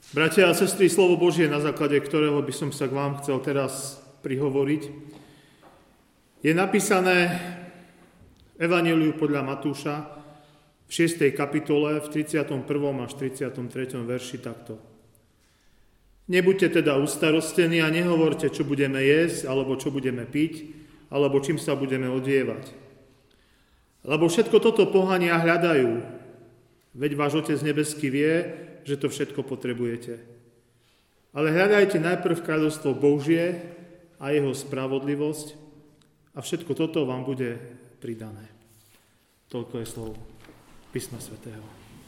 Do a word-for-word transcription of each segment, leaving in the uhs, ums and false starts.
Bratia a sestry, slovo Božie, na základe ktorého by som sa k vám chcel teraz prihovoriť, je napísané v Evanjeliu podľa Matúša v šiestej kapitole v tridsiatom prvom až tridsiatom treťom verši takto. Nebuďte teda ustarostení a nehovorte, čo budeme jesť, alebo čo budeme piť, alebo čím sa budeme odievať. Lebo všetko toto pohania hľadajú, veď váš Otec nebeský vie, že to všetko potrebujete. Ale hľadajte najprv kráľovstvo Božie a jeho spravodlivosť a všetko toto vám bude pridané. Toľko je slovo písma svätého.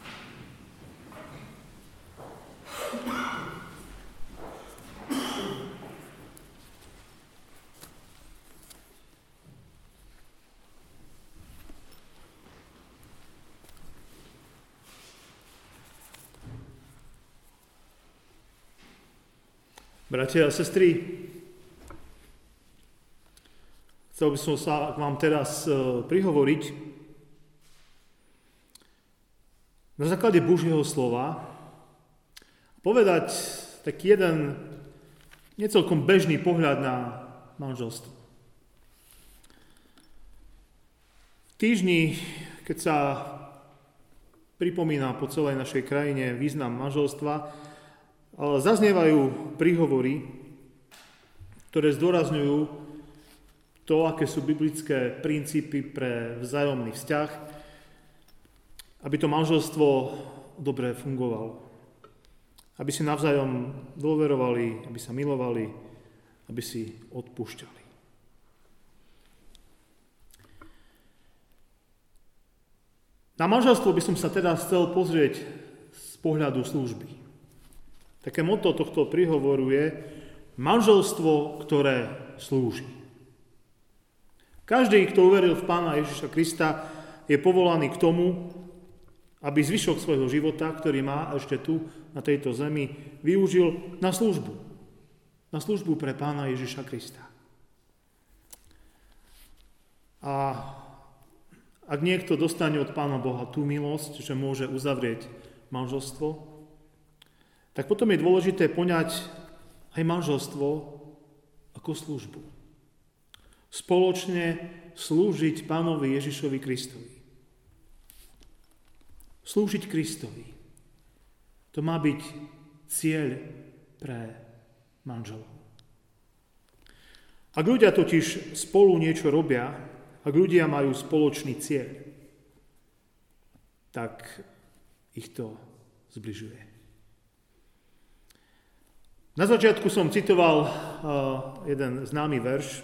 Bratia a sestry, chcel by som sa k vám teraz prihovoriť na základe Božieho slova, povedať taký jeden necelkom bežný pohľad na manželstvo. V týždni, keď sa pripomína po celej našej krajine význam manželstva, zaznievajú príhovory, ktoré zdôrazňujú to, aké sú biblické princípy pre vzájomný vzťah, aby to manželstvo dobre fungovalo. Aby si navzájom dôverovali, aby sa milovali, aby si odpúšťali. Na manželstvo by som sa teda chcel pozrieť z pohľadu služby. Také motto tohto príhovoru je manželstvo, ktoré slúži. Každý, kto uveril v Pána Ježiša Krista, je povolaný k tomu, aby zvyšok svojho života, ktorý má ešte tu, na tejto zemi, využil na službu. Na službu pre Pána Ježiša Krista. A ak niekto dostane od Pána Boha tú milosť, že môže uzavrieť manželstvo, tak potom je dôležité poňať aj manželstvo ako službu. Spoločne slúžiť Pánovi Ježišovi Kristovi. Slúžiť Kristovi. To má byť cieľ pre manželov. Ak ľudia totiž spolu niečo robia, ak ľudia majú spoločný cieľ, tak ich to zbližuje. Na začiatku som citoval uh, jeden známy verš,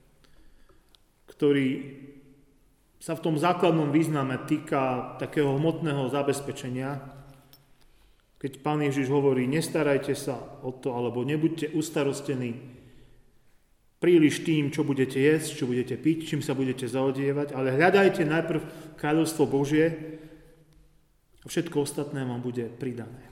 ktorý sa v tom základnom význame týka takého hmotného zabezpečenia. Keď Pán Ježiš hovorí, nestarajte sa o to, alebo nebuďte ustarostení príliš tým, čo budete jesť, čo budete piť, čím sa budete zaodievať, ale hľadajte najprv kráľovstvo Božie a všetko ostatné vám bude pridané.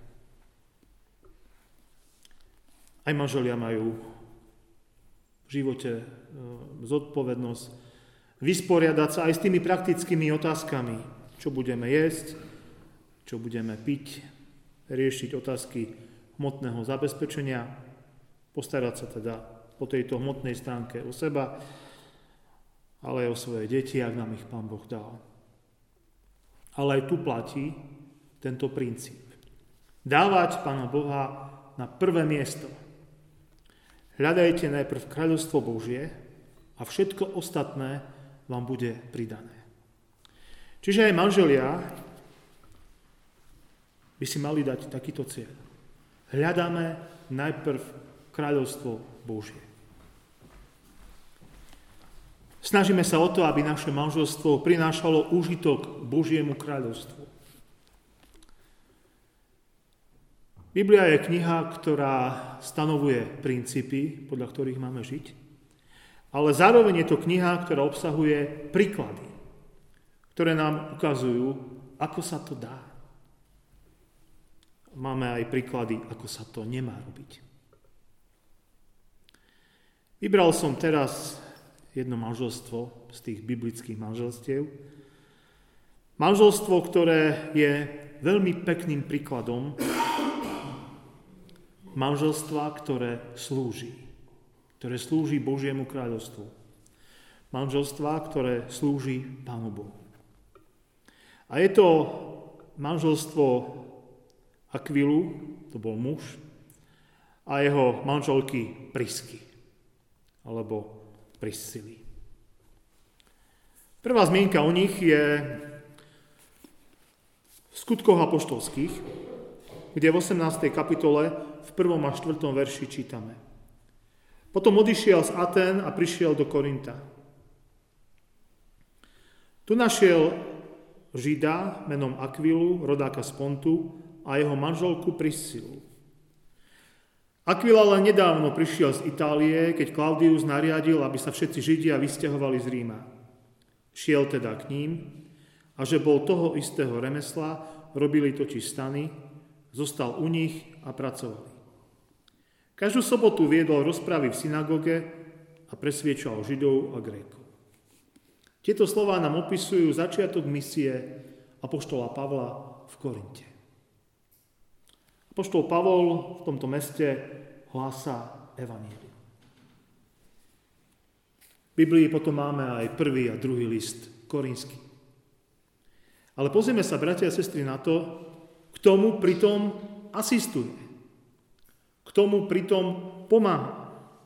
Aj manželia majú v živote zodpovednosť vysporiadať sa aj s tými praktickými otázkami, čo budeme jesť, čo budeme piť, riešiť otázky hmotného zabezpečenia, postarať sa teda po tejto hmotnej stránke o seba, ale aj o svoje deti, ak nám ich Pán Boh dal. Ale aj tu platí tento princíp. Dávať Pána Boha na prvé miesto. Hľadajte najprv kráľovstvo Božie a všetko ostatné vám bude pridané. Čiže aj manželia by si mali dať takýto cieľ. Hľadáme najprv kráľovstvo Božie. Snažíme sa o to, aby naše manželstvo prinášalo úžitok Božiemu kráľovstvu. Biblia je kniha, ktorá stanovuje princípy, podľa ktorých máme žiť, ale zároveň je to kniha, ktorá obsahuje príklady, ktoré nám ukazujú, ako sa to dá. Máme aj príklady, ako sa to nemá robiť. Vybral som teraz jedno manželstvo z tých biblických manželstiev. Manželstvo, ktoré je veľmi pekným príkladom manželstva, ktoré slúži. Ktoré slúži Božiemu kráľovstvu. Manželstva, ktoré slúži Pánu Bohu. A je to manželstvo Akvilu, to bol muž, a jeho manželky Prisky, alebo Priscily. Prvá zmienka o nich je v Skutkoch apoštolských, kde v osemnástej kapitole v prvom a štvrtom verši čítame. Potom odišiel z Atén a prišiel do Korinta. Tu našiel Žida menom Akvilu, rodáka z Pontu, a jeho manželku Priscilu. Akvila len nedávno prišiel z Itálie, keď Klaudius nariadil, aby sa všetci Židia vysťahovali z Ríma. Šiel teda k ním, a že bol toho istého remesla, robili totiž stany, zostal u nich a pracovali. Každú sobotu viedol rozpravy v synagóge a presviečal Židov a Grékov. Tieto slová nám opisujú začiatok misie apoštola Pavla v Korinte. Apoštol Pavol v tomto meste hlása evanjelium. V Biblii potom máme aj prvý a druhý list korinský. Ale pozrieme sa, bratia a sestry, na to, k tomu pritom asistuje. K tomu pritom pomáha.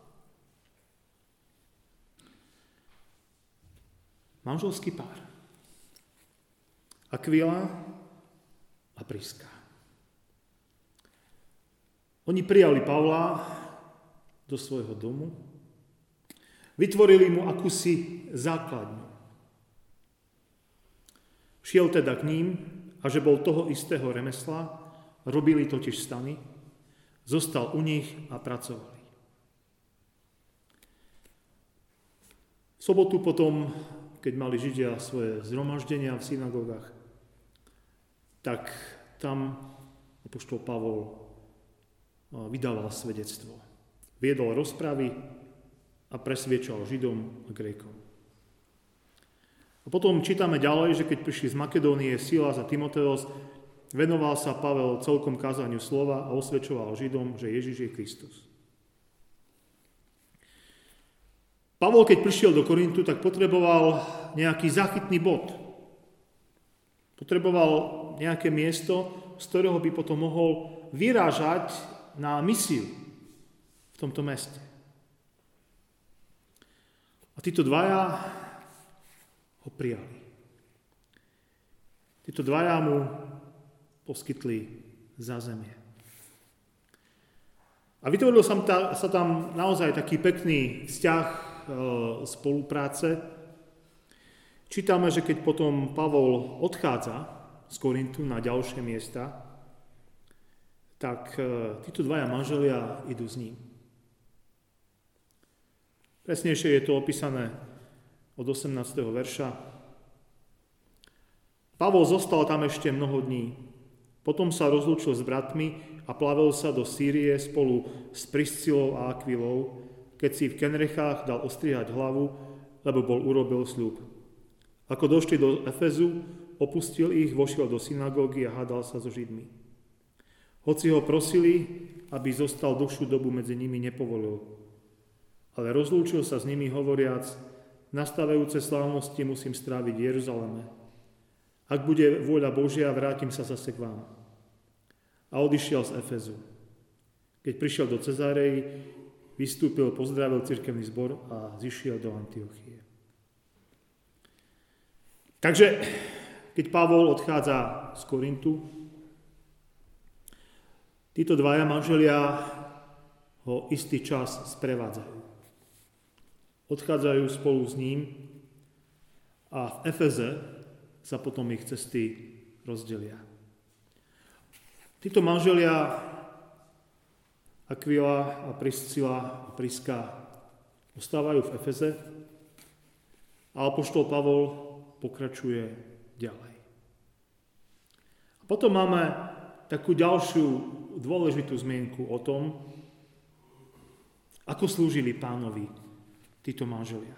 Manželský pár. Akvila a Priska. Oni prijali Pavla do svojho domu, vytvorili mu akúsi základňu. Šiel teda k ním, a že bol toho istého remesla, robili totiž stany, zostal u nich a pracovali. V sobotu potom, keď mali Židia svoje zhromaždenia v synagógach, tak tam apoštol Pavol vydával svedectvo. Viedol rozpravy a presviečal Židom a Grékom. A potom čítame ďalej, že keď prišli z Makedónie Silas a Timoteos, venoval sa Pavel celkom kázaniu slova a osvedčoval Židom, že Ježiš je Kristus. Pavol, keď prišiel do Korintu, tak potreboval nejaký záchytný bod. Potreboval nejaké miesto, z ktorého by potom mohol vyrážať na misiu v tomto meste. A títo dvaja ho prijali. Títo dvaja mu poskytli zázemie. A vytvoril sa tam naozaj taký pekný vzťah e, spolupráce. Čítame, že keď potom Pavol odchádza z Korintu na ďalšie miesta, tak e, títo dvaja manželia idú s ním. Presnejšie je to opísané od osemnásteho verša. Pavol zostal tam ešte mnoho dní. Potom sa rozlúčil s bratmi a plavel sa do Sýrie spolu s Priscilou a Akvilou, keď si v Kenrechách dal ostrihať hlavu, lebo bol urobil sľub. Ako došli do Efezu, opustil ich, vošiel do synagógy a hádal sa so Židmi. Hoci ho prosili, aby zostal dlhšiu dobu medzi nimi, nepovolil. Ale rozlúčil sa s nimi hovoriac: nastávajúce slávnosti musím stráviť v Jeruzaleme. Ak bude vôľa Božia, vrátim sa zase k vám. A odišiel z Efezu. Keď prišiel do Cezárei, vystúpil, pozdravil cirkevný zbor a zišiel do Antiochie. Takže, keď Pavol odchádza z Korintu, títo dvaja manželia ho istý čas sprevádzajú. Odchádzajú spolu s ním a v Efeze sa potom ich cesty rozdelia. Títo manželia Akvila a Priscila a Priska ostávajú v Efeze a apoštol Pavol pokračuje ďalej. A potom máme takú ďalšiu dôležitú zmienku o tom, ako slúžili Pánovi títo manželia.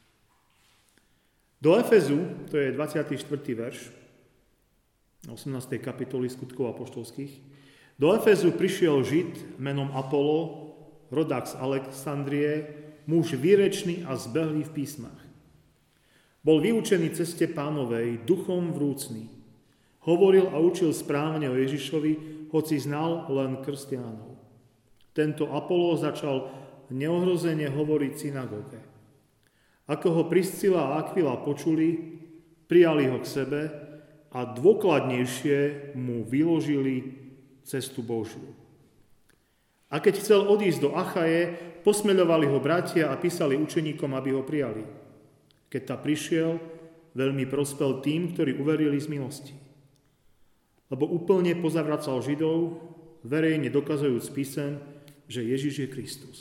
Do Efezu, to je dvadsiaty štvrtý verš osemnástej kapitoly Skutkov apoštolských, Do Efezu prišiel Žid menom Apolo, rodák z Alexandrie, muž výrečný a zbehlý v písmach. Bol vyučený ceste Pánovej, duchom vrúcný. Hovoril a učil správne o Ježišovi, hoci znal len krst Jánov. Tento Apolo začal neohrozene hovoriť synagóge. Ako ho Priscila a Akvila počuli, prijali ho k sebe a dôkladnejšie mu vyložili cestu Božiu. A keď chcel odísť do Achaje, posmeľovali ho bratia a písali učeníkom, aby ho prijali. Keď ta prišiel, veľmi prospel tým, ktorí uverili z milosti. Lebo úplne pozavracal Židov, verejne dokazujúc písem, že Ježiš je Kristus.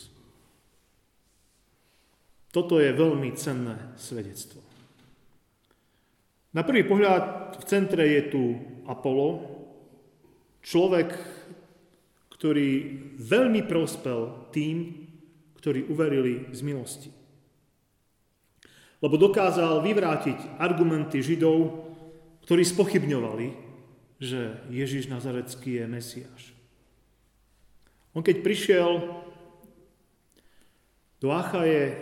Toto je veľmi cenné svedectvo. Na prvý pohľad v centre je tu Apolo, človek, ktorý veľmi prospel tým, ktorí uverili z milosti. Lebo dokázal vyvrátiť argumenty Židov, ktorí spochybňovali, že Ježiš Nazaretský je Mesiáš. On keď prišiel do Achaje,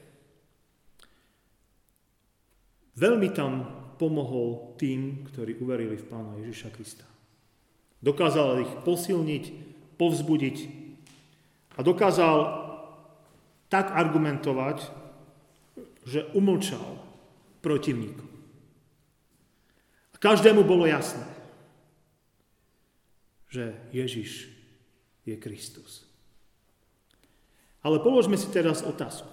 veľmi tam pomohol tým, ktorí uverili v Pána Ježiša Krista. Dokázal ich posilniť, povzbudiť a dokázal tak argumentovať, že umlčal protivníkov. A každému bolo jasné, že Ježiš je Kristus. Ale položme si teraz otázku.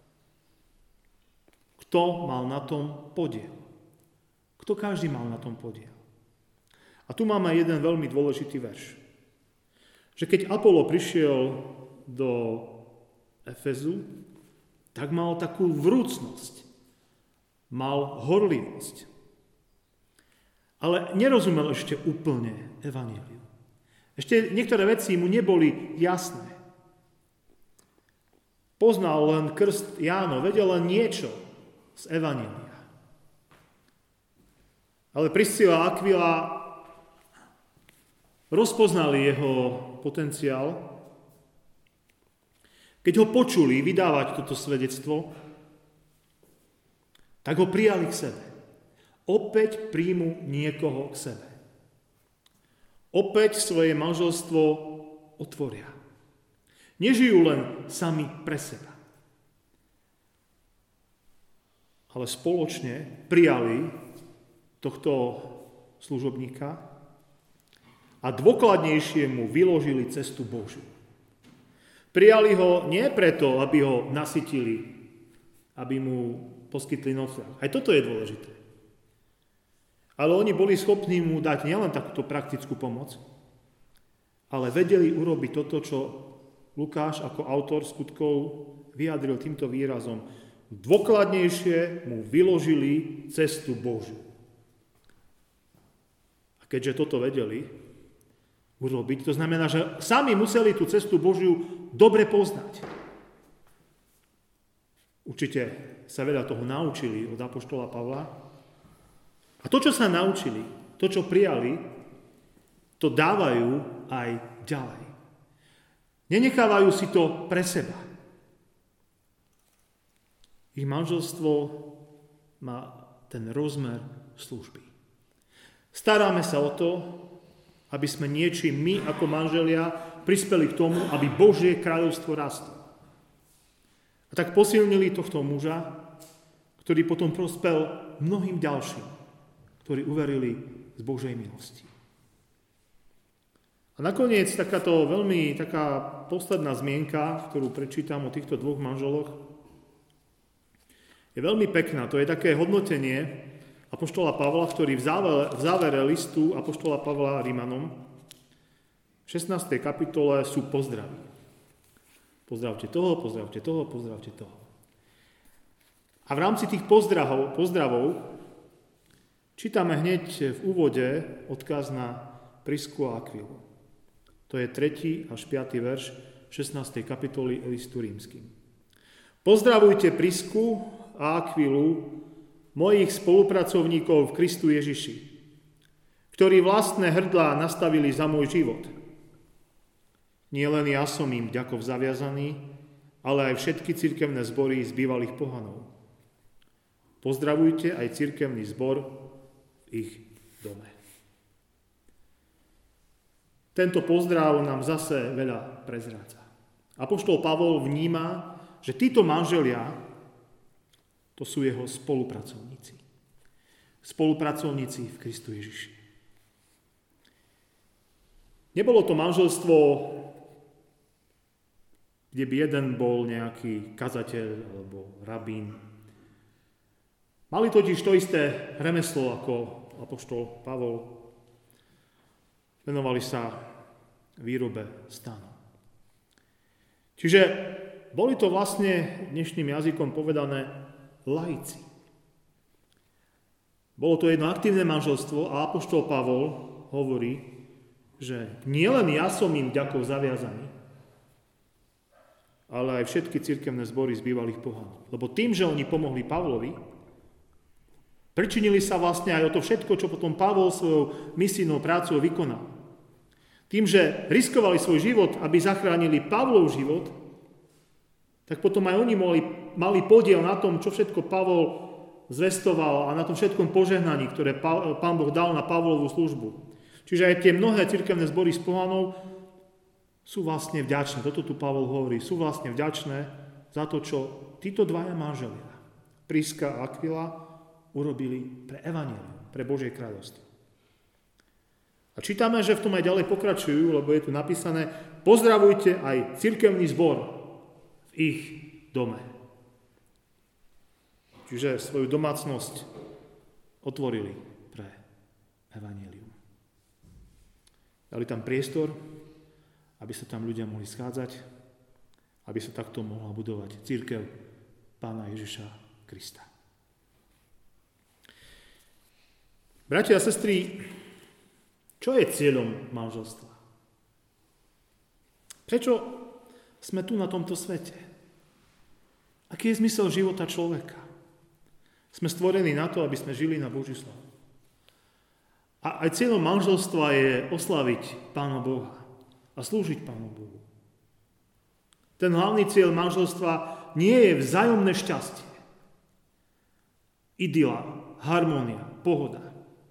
Kto mal na tom podiel? Kto každý mal na tom podiel? A tu máme jeden veľmi dôležitý verš. Že keď Apolo prišiel do Efezu, tak mal takú vrúcnosť, mal horlivosť. Ale nerozumel ešte úplne evanjeliu. Ešte niektoré veci mu neboli jasné. Poznal len krst Jánov, vedel len niečo z evanjelia. Ale Priscila a Akvila rozpoznali jeho potenciál. Keď ho počuli vydávať toto svedectvo, tak ho prijali k sebe. Opäť príjmu niekoho k sebe. Opäť svoje manželstvo otvoria. Nežijú len sami pre seba. Ale spoločne prijali tohto služobníka a dôkladnejšie mu vyložili cestu Božiu. Prijali ho nie preto, aby ho nasytili, aby mu poskytli nocľah. Aj toto je dôležité. Ale oni boli schopní mu dať nielen takúto praktickú pomoc, ale vedeli urobiť toto, čo Lukáš ako autor skutkov vyjadril týmto výrazom. Dôkladnejšie mu vyložili cestu Božiu. A keďže toto vedeli urobiť, to znamená, že sami museli tú cestu Božiu dobre poznať. Určite sa veľa toho naučili od apoštola Pavla. A to, čo sa naučili, to, čo prijali, to dávajú aj ďalej. Nenechávajú si to pre seba. Ich manželstvo má ten rozmer služby. Staráme sa o to, aby sme niečím my ako manželia prispeli k tomu, aby Božie kráľovstvo rastlo. A tak posilnili tohto muža, ktorý potom prospel mnohým ďalším, ktorí uverili z Božej milosti. A nakoniec takáto veľmi taká posledná zmienka, ktorú prečítam o týchto dvoch manželoch, je veľmi pekná. To je také hodnotenie apoštola Pavla, ktorý v závere, v závere listu apoštola Pavla Rimanom v šestnástej kapitole sú pozdravy. Pozdravte toho, pozdravte toho, pozdravte toho. A v rámci tých pozdravov, pozdravov čítame hneď v úvode odkaz na Prisku a Akvilu. To je tretí až piaty verš šestnástej kapitoly listu rímskym. Pozdravujte Prisku a Akvilu, mojich spolupracovníkov v Kristu Ježiši, ktorí vlastné hrdlá nastavili za môj život. Nie len ja som im vďakov zaviazaný, ale aj všetky cirkevné zbory z bývalých pohanov. Pozdravujte aj cirkevný zbor v ich dome. Tento pozdrav nám zase veľa prezrádza. Apoštol Pavol vníma, že títo manželia, to sú jeho spolupracovníci. Spolupracovníci v Kristu Ježiši. Nebolo to manželstvo, kde by jeden bol nejaký kazateľ alebo rabín. Mali totiž to isté remeslo ako apoštol Pavol. Venovali sa výrobe stanov. Čiže boli to vlastne dnešným jazykom povedané laici. Bolo to jedno aktívne manželstvo a apoštol Pavol hovorí, že nielen ja som im vďakov zaviazaný, ale aj všetky cirkevné zbory z bývalých pohanov. Lebo tým, že oni pomohli Pavlovi, pričinili sa vlastne aj o to všetko, čo potom Pavol svojou misijnou prácou vykonal. Tým, že riskovali svoj život, aby zachránili Pavlov život, tak potom aj oni mali, mali podiel na tom, čo všetko Pavol zvestoval a na tom všetkom požehnaní, ktoré Pán Boh dal na Pavlovú službu. Čiže aj tie mnohé cirkevné zbory z pohanov sú vlastne vďačné. Toto tu Pavol hovorí. Sú vlastne vďačné za to, čo títo dvaja manželia, Priska a Aquila, urobili pre evanjelium, pre Božie kráľovstvo. A čítame, že v tom aj ďalej pokračujú, lebo je tu napísané: pozdravujte aj cirkevný zbor v ich dome. Čiže svoju domácnosť otvorili pre evanjelium. Dali tam priestor, aby sa tam ľudia mohli schádzať, aby sa takto mohla budovať cirkev Pána Ježiša Krista. Bratia a sestry, čo je cieľom manželstva? Prečo sme tu na tomto svete? Aký je zmysel života človeka? Sme stvorení na to, aby sme žili na Božiu slávu. A aj cieľom manželstva je osláviť Pána Boha a slúžiť Pánu Bohu. Ten hlavný cieľ manželstva nie je vzájomné šťastie, idyla, harmónia, pohoda.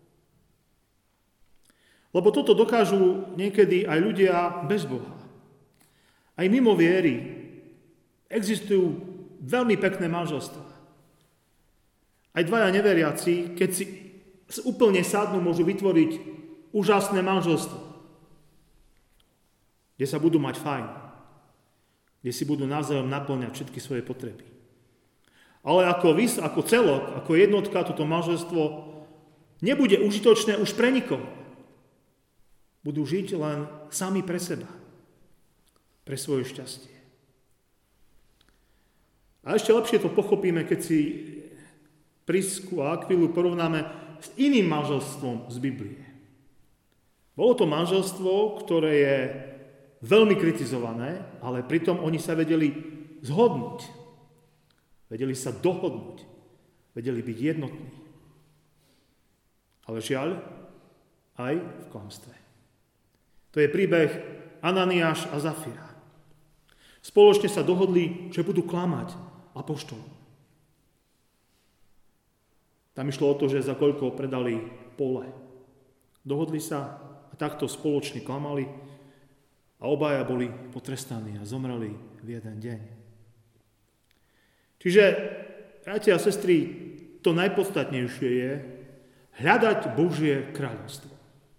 Lebo toto dokážu niekedy aj ľudia bez Boha. Aj mimo viery existujú veľmi pekné manželstvá. Aj dvaja neveriaci, keď si úplne sadnú, môžu vytvoriť úžasné manželstvo, kde sa budú mať fajn, kde si budú navzájom naplňať všetky svoje potreby. Ale ako vys, ako celok, ako jednotka, toto manželstvo nebude užitočné už pre nikoho. Budú žiť len sami pre seba, pre svoje šťastie. A ešte lepšie to pochopíme, keď si Prisku a Akvilu porovnáme s iným manželstvom z Biblie. Bolo to manželstvo, ktoré je veľmi kritizované, ale pritom oni sa vedeli zhodnúť. Vedeli sa dohodnúť. Vedeli byť jednotní. Ale žiaľ, aj v klamstve. To je príbeh Ananiáš a Zafira. Spoločne sa dohodli, že budú klamať apoštolom. Tam išlo o to, že za koľko predali pole. Dohodli sa a takto spoločne klamali a obaja boli potrestaní a zomreli v jeden deň. Čiže, bratia a sestry, to najpodstatnejšie je hľadať Božie kráľovstvo.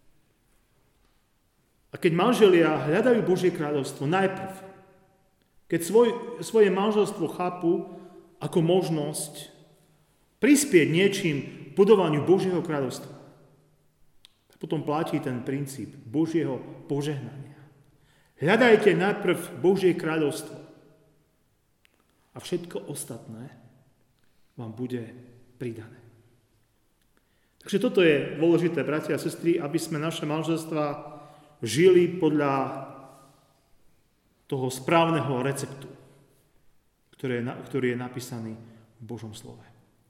A keď manželia hľadajú Božie kráľovstvo najprv, keď svoj, svoje manželstvo chápu ako možnosť prispieť niečím k budovaniu Božieho kráľovstva, potom platí ten princíp Božieho požehnania. Hľadajte najprv Božie kráľovstvo a všetko ostatné vám bude pridané. Takže toto je dôležité, bratia a sestry, aby sme naše manželstvá žili podľa toho správneho receptu, ktorý je, ktorý je napísaný v Božom slove.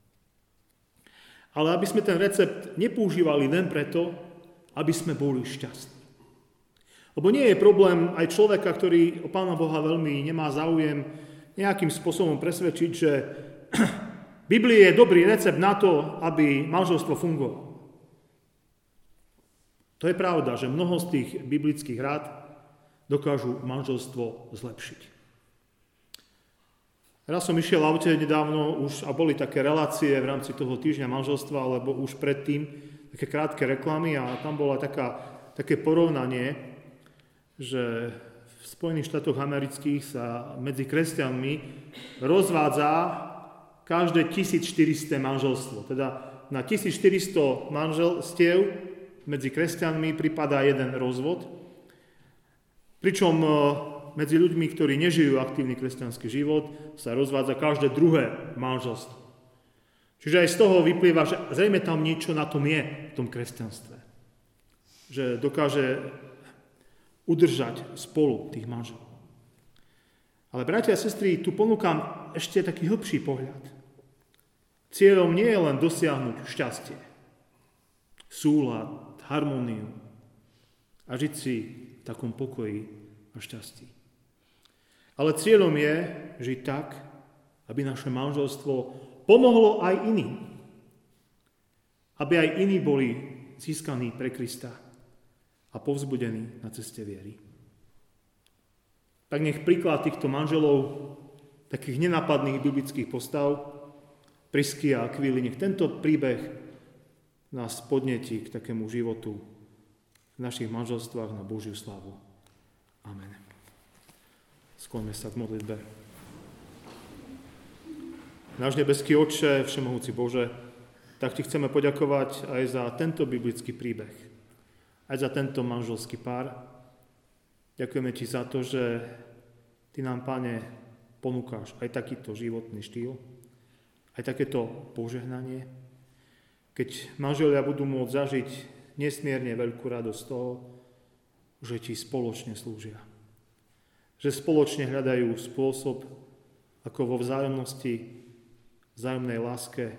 Ale aby sme ten recept nepoužívali len preto, aby sme boli šťastní. Lebo nie je problém aj človeka, ktorý o Pána Boha veľmi nemá záujem, nejakým spôsobom presvedčiť, že v Biblii je dobrý recept na to, aby manželstvo fungovalo. To je pravda, že mnoho z tých biblických rád dokážu manželstvo zlepšiť. Raz som išiel v aute nedávno už a boli také relácie v rámci toho týždňa manželstva, alebo už predtým také krátke reklamy a tam bola taká, také porovnanie, že v Spojených štátoch amerických sa medzi kresťanmi rozvádza každé tisícštyristo manželstvo. Teda na tisícštyristo manželstiev medzi kresťanmi pripadá jeden rozvod, pričom medzi ľuďmi, ktorí nežijú aktívny kresťanský život, sa rozvádza každé druhé manželstvo. Čiže aj z toho vyplýva, že zrejme tam niečo na tom je, v tom kresťanstve. Že dokáže udržať spolu tých manželov. Ale bratia a sestry, tu ponúkam ešte taký hlbší pohľad. Cieľom nie je len dosiahnuť šťastie, súlad, harmóniu a žiť si v takom pokoji a šťastí. Ale cieľom je žiť tak, aby naše manželstvo pomohlo aj iným. Aby aj iní boli získaní pre Krista a povzbudení na ceste viery. Tak nech príklad týchto manželov, takých nenápadných biblických postav, Prisky a Akvíly, nech tento príbeh nás podnetí k takému životu v našich manželstvách na Božiu slávu. Amen. Skloňme sa v modlitbe. Náš nebeský Otče, všemohúci Bože, tak Ti chceme poďakovať aj za tento biblický príbeh, aj za tento manželský pár. Ďakujeme Ti za to, že Ty nám, Pane, ponúkaš aj takýto životný štýl, aj takéto požehnanie, keď manželia budú môcť zažiť nesmierne veľkú radosť z toho, že Ti spoločne slúžia. Že spoločne hľadajú spôsob, ako vo vzájomnosti, vzájomnej láske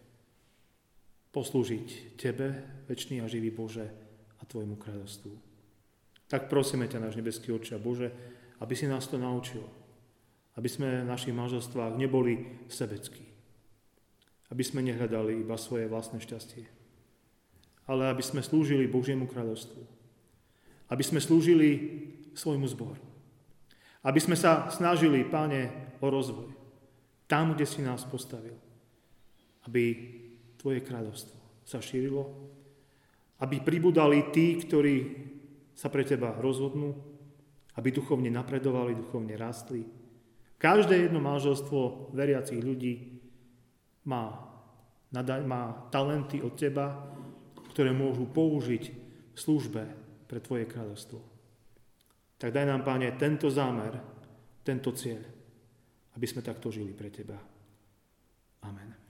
poslúžiť Tebe, večný a živý Bože, a Tvojmu kráľovstvu. Tak prosíme ťa, náš nebeský Otče a Bože, aby si nás to naučil. Aby sme v našich manželstvách neboli sebeckí. Aby sme nehľadali iba svoje vlastné šťastie, ale aby sme slúžili Božiemu kráľovstvu. Aby sme slúžili svojmu zboru. Aby sme sa snažili, Páne, o rozvoj. Tam, kde si nás postavil. Aby Tvoje kráľovstvo sa šírilo. Aby pribudali tí, ktorí sa pre Teba rozhodnú. Aby duchovne napredovali, duchovne rástli. Každé jedno manželstvo veriacich ľudí Má, má talenty od Teba, ktoré môžu použiť v službe pre Tvoje kráľovstvo. Tak daj nám, Páne, tento zámer, tento cieľ, aby sme takto žili pre Teba. Amen.